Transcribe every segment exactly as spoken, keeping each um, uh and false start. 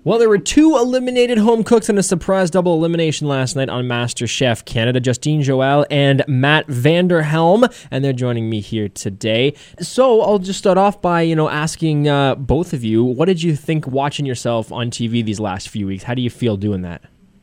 Well, there were two eliminated home cooks in a surprise double elimination last night on MasterChef Canada, Justine Joel and Matt Vanderhelm, and they're joining me here today. So I'll just start off by, you know, asking uh, both of you, what did you think watching yourself on T V these last few weeks? How do you feel doing that?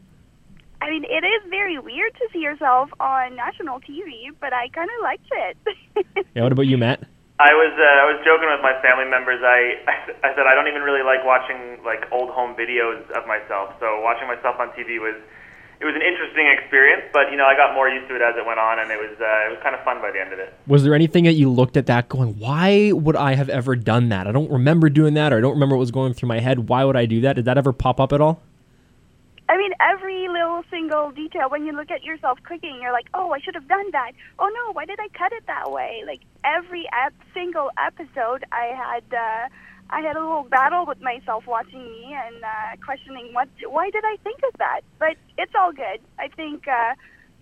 I mean, it is very weird to see yourself on national T V, but I kind of liked it. Yeah, what about you, Matt? I was uh, I was joking with my family members. I, I I said I don't even really like watching like old home videos of myself. So watching myself on T V was it was an interesting experience. But you know I got more used to it as it went on, and it was uh, it was kind of fun by the end of it. Was there anything that you looked at that going, why would I have ever done that? I don't remember doing that, or I don't remember what was going through my head. Why would I do that? Did that ever pop up at all? I mean, every little single detail, when you look at yourself cooking, you're like, oh, I should have done that. Oh, no, why did I cut it that way? Like, every ep- single episode, I had uh, I had a little battle with myself watching me and uh, questioning, what, why did I think of that? But it's all good. I think, uh,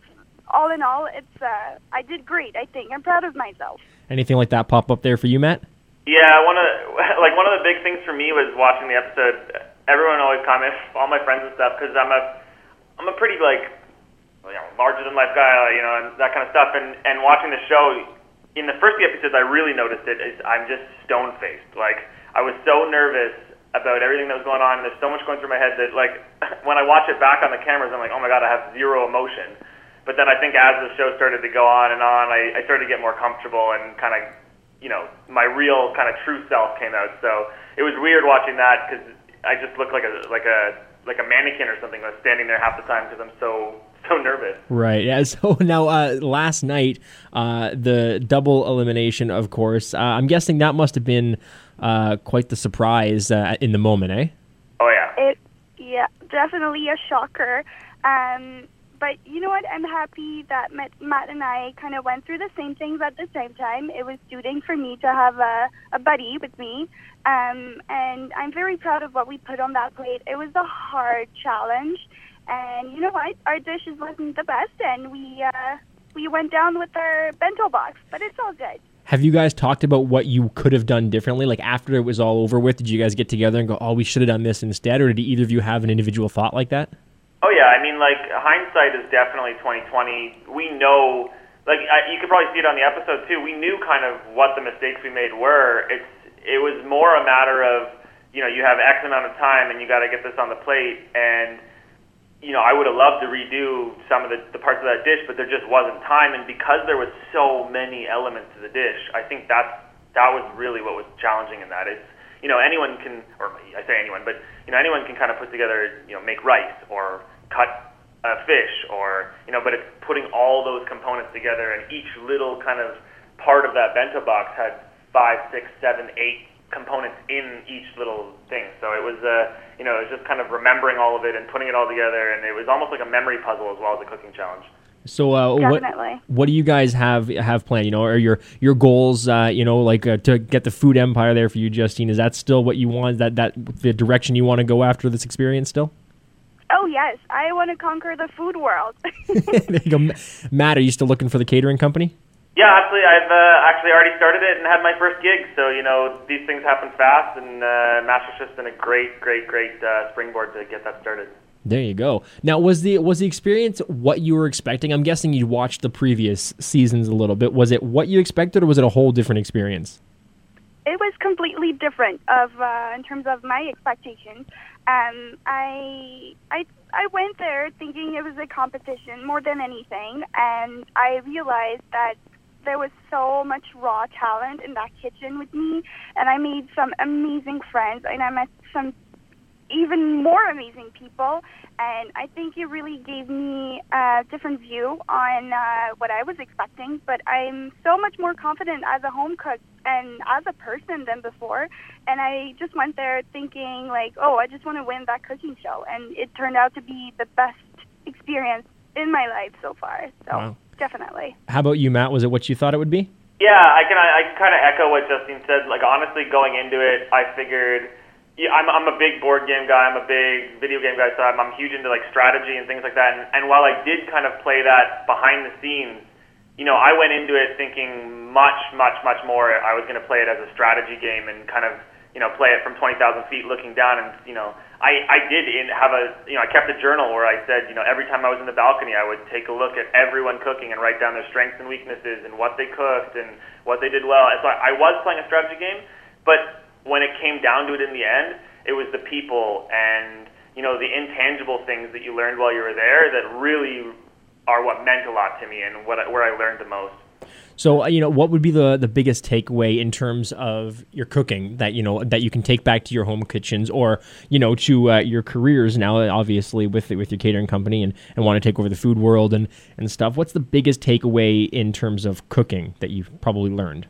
all in all, it's uh, I did great, I think. I'm proud of myself. Anything like that pop up there for you, Matt? Yeah, one of the, like one of the big things for me was watching the episode. Everyone always comments, all my friends and stuff, because I'm a, I'm a pretty like, you know, larger than life guy, you know, and that kind of stuff. And and watching the show, in the first few episodes, I really noticed it. Is I'm just stone faced. Like I was so nervous about everything that was going on. And there's so much going through my head that like when I watch it back on the cameras, I'm like, oh my god, I have zero emotion. But then I think as the show started to go on and on, I, I started to get more comfortable and kind of, you know, my real kind of true self came out. So it was weird watching that because I just look like a like a like a mannequin or something. I was standing there half the time because I'm so so nervous. Right. Yeah. So now, uh, last night, uh, the double elimination, of course. Uh, I'm guessing that must have been uh, quite the surprise uh, in the moment, eh? Oh yeah. It yeah, definitely a shocker. Um, but you know what? I'm happy that Matt, Matt and I kind of went through the same things at the same time. It was suiting for me to have a, a buddy with me. Um, and I'm very proud of what we put on that plate. It was a hard challenge. And you know what? Our dishes wasn't the best, and we uh, we went down with our bento box. But it's all good. Have you guys talked about what you could have done differently? Like after it was all over with, did you guys get together and go, oh, we should have done this instead? Or did either of you have an individual thought like that? Oh yeah, I mean, like hindsight is definitely twenty twenty. We know, like I, you could probably see it on the episode too. We knew kind of what the mistakes we made were. It's it was more a matter of, you know, you have X amount of time and you got to get this on the plate. And you know, I would have loved to redo some of the, the parts of that dish, but there just wasn't time. And because there was so many elements to the dish, I think that's that was really what was challenging in that. It's, you know, anyone can, or I say anyone, but you know, anyone can kind of put together, you know, make rice or cut a fish, or you know, but it's putting all those components together, and each little kind of part of that bento box had five, six, seven, eight components in each little thing. So it was, uh, you know, it was just kind of remembering all of it and putting it all together, and it was almost like a memory puzzle as well as a cooking challenge. So uh, what what do you guys have have planned? You know, are your your goals? Uh, you know, like uh, to get the food empire there for you, Justine. Is that still what you want? Is that that the direction you want to go after this experience still? Oh yes, I want to conquer the food world. There you go, Matt. Are you still looking for the catering company? Yeah, actually, I've uh, actually already started it and had my first gig. So you know, these things happen fast, and uh, MasterChef's been a great, great, great uh, springboard to get that started. There you go. Now, was the was the experience what you were expecting? I'm guessing you watched the previous seasons a little bit. Was it what you expected, or was it a whole different experience? It was completely different of uh, in terms of my expectations. Um, I I I went there thinking it was a competition more than anything, and I realized that there was so much raw talent in that kitchen with me, and I made some amazing friends, and I met some even more amazing people, and I think it really gave me a different view on uh, what I was expecting. But I'm so much more confident as a home cook and as a person than before, and I just went there thinking like, oh, I just want to win that cooking show, and it turned out to be the best experience in my life so far. So wow. Definitely. How about you, Matt? Was it what you thought it would be? Yeah, I can I, I can kind of echo what Justine said. Like honestly, going into it, I figured. Yeah, I'm I'm a big board game guy. I'm a big video game guy, so I'm, I'm huge into like strategy and things like that. And, and while I did kind of play that behind the scenes, you know, I went into it thinking much, much, much more. I was going to play it as a strategy game and kind of you know, play it from twenty thousand feet looking down. And, you know, I, I did in, have a, you know, I kept a journal where I said, you know, every time I was in the balcony, I would take a look at everyone cooking and write down their strengths and weaknesses and what they cooked and what they did well. And so I, I was playing a strategy game, but when it came down to it in the end, it was the people and, you know, the intangible things that you learned while you were there that really are what meant a lot to me and what where I learned the most. So, you know, what would be the, the biggest takeaway in terms of your cooking that, you know, that you can take back to your home kitchens or, you know, to uh, your careers now, obviously, with with your catering company and, and want to take over the food world and, and stuff? What's the biggest takeaway in terms of cooking that you've probably learned?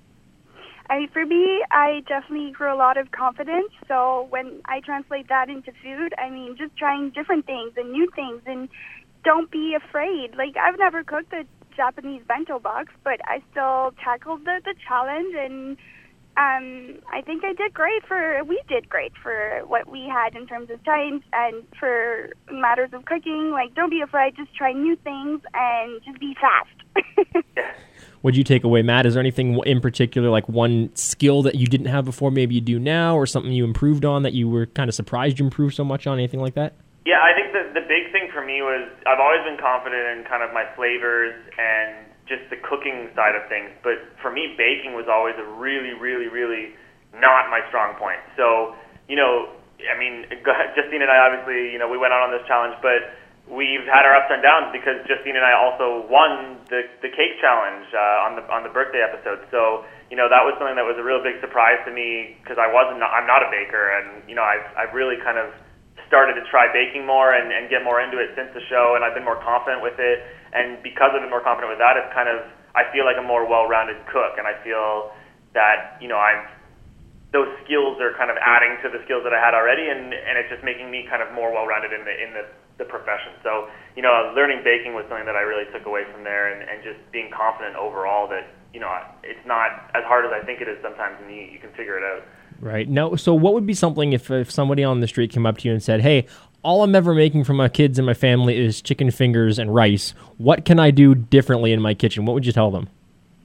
I, for me, I definitely grew a lot of confidence. So when I translate that into food, I mean, just trying different things and new things and don't be afraid. Like, I've never cooked a Japanese bento box, but I still tackled the, the challenge, and um, I think I did great for, we did great for what we had in terms of time and for matters of cooking. Like, don't be afraid, just try new things and just be fast. What did you take away, Matt? Is there anything in particular, like one skill that you didn't have before, maybe you do now, or something you improved on that you were kind of surprised you improved so much on, anything like that? Yeah, I think the, the big thing for me was I've always been confident in kind of my flavors and just the cooking side of things. But for me, baking was always a really, really, really not my strong point. So, you know, I mean, Justine and I obviously, you know, we went out on this challenge, but we've had our ups and downs because Justine and I also won the the cake challenge uh, on the on the birthday episode. So, you know, that was something that was a real big surprise to me because I wasn't I'm not a baker, and you know, I've I've really kind of started to try baking more and, and get more into it since the show, and I've been more confident with it. And because I've been more confident with that, it's kind of I feel like a more well-rounded cook, and I feel that you know I'm those skills are kind of adding to the skills that I had already, and, and it's just making me kind of more well-rounded in the in the, the profession. So you know, learning baking was something that I really took away from there, and, and just being confident overall that you know it's not as hard as I think it is sometimes, and you, you can figure it out. Right. Now, so what would be something if, if somebody on the street came up to you and said, hey, all I'm ever making for my kids and my family is chicken fingers and rice. What can I do differently in my kitchen? What would you tell them?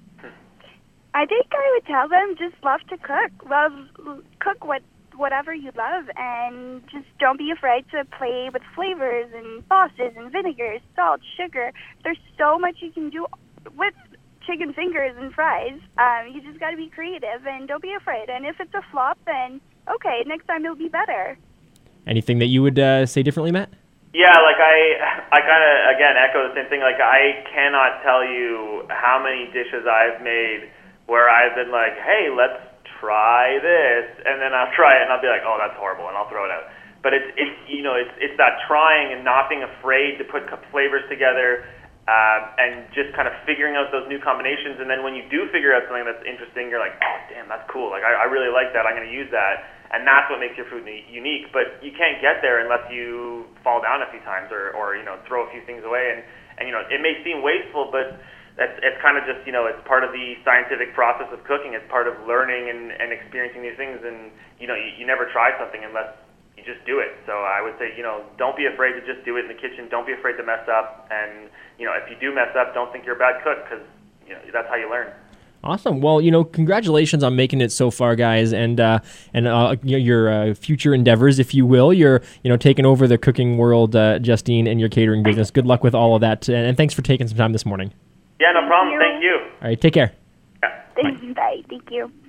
I think I would tell them just love to cook. Love, cook what whatever you love, and just don't be afraid to play with flavors and sauces and vinegars, salt, sugar. There's so much you can do with chicken fingers and fries. Um, you just got to be creative and don't be afraid. And if it's a flop, then okay, next time it'll be better. Anything that you would uh, say differently, Matt? Yeah, like I, I kind of again echo the same thing. Like I cannot tell you how many dishes I've made where I've been like, hey, let's try this, and then I'll try it and I'll be like, oh, that's horrible, and I'll throw it out. But it's it's you know it's it's that trying and not being afraid to put flavors together. Um, and just kind of figuring out those new combinations, and then when you do figure out something that's interesting, you're like, oh, damn, that's cool. Like, I, I really like that. I'm going to use that. And that's what makes your food unique. But you can't get there unless you fall down a few times or, or you know, throw a few things away. And, and you know, it may seem wasteful, but that's, it's kind of just, you know, it's part of the scientific process of cooking. It's part of learning and, and experiencing these things. And, you know, you, you never try something unless you just do it. So I would say, you know, don't be afraid to just do it in the kitchen. Don't be afraid to mess up. And, you know, if you do mess up, don't think you're a bad cook because, you know, that's how you learn. Awesome. Well, you know, congratulations on making it so far, guys, and uh, and uh, your uh, future endeavors, if you will. You're, you know, taking over the cooking world, uh, Justine, and your catering business. Good luck with all of that, and, and thanks for taking some time this morning. Yeah, no problem. Thank you. All right, take care. Yeah. Thank you. Bye. Thank you.